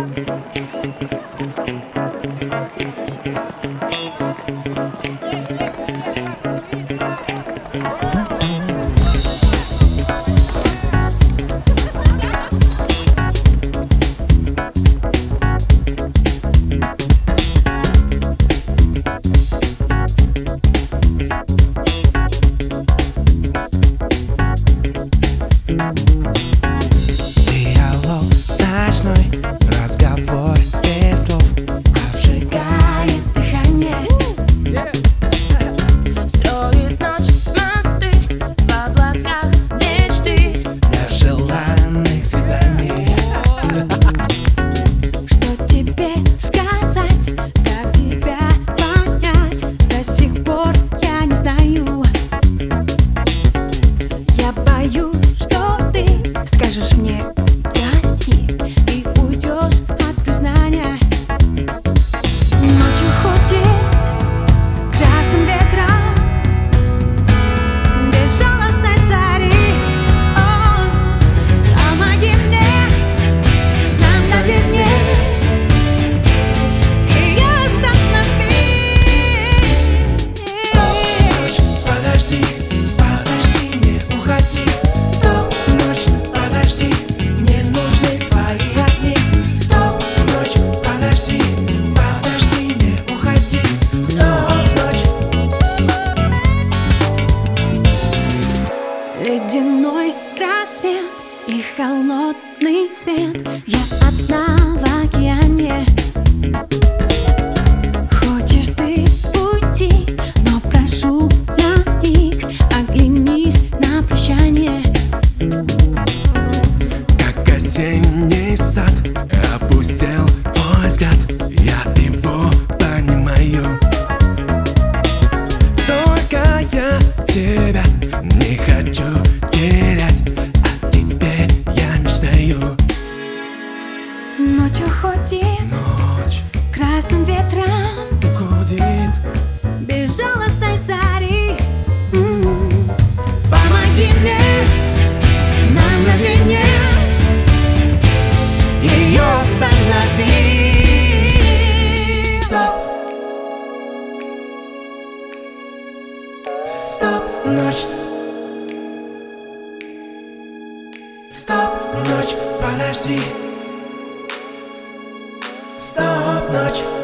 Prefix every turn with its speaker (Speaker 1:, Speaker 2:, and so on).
Speaker 1: Диалог ночной, разговор без слов обжигает дыхание.
Speaker 2: Строит ночь мосты в облаках мечты
Speaker 1: Для желанных свиданий.
Speaker 3: Что тебе сказать, как тебя понять? До сих пор я не знаю. Я боюсь, что ты скажешь мне прости и уйдешь от признания. Ночью ходит красным ветром безжалостной зари. О, помоги мне на мгновенье ее остановить.
Speaker 1: Ночь, подожди, подожди, не уходи. Стоп, ночь, подожди, мне нужны твои огни. Стоп, ночь, подожди, подожди, не уходи. Стоп, ночь.
Speaker 3: Ледяной рассвет и холодный свет. Я одна в океане. Хочешь ты уйти, но прошу на миг оглянись на прощание.
Speaker 1: Как осенний сад опустел твой взгляд, я его понимаю. Только я тебя не хочу терять, о тебе я мечтаю.
Speaker 3: Ночью ходит
Speaker 1: Ночь
Speaker 3: красным ветром
Speaker 1: гудит,
Speaker 3: безжалостной зари. Помоги мне на мгновенье ее остановить.
Speaker 1: стоп. Стоп, ночь. Стоп, ночь, подожди. Стоп, ночь.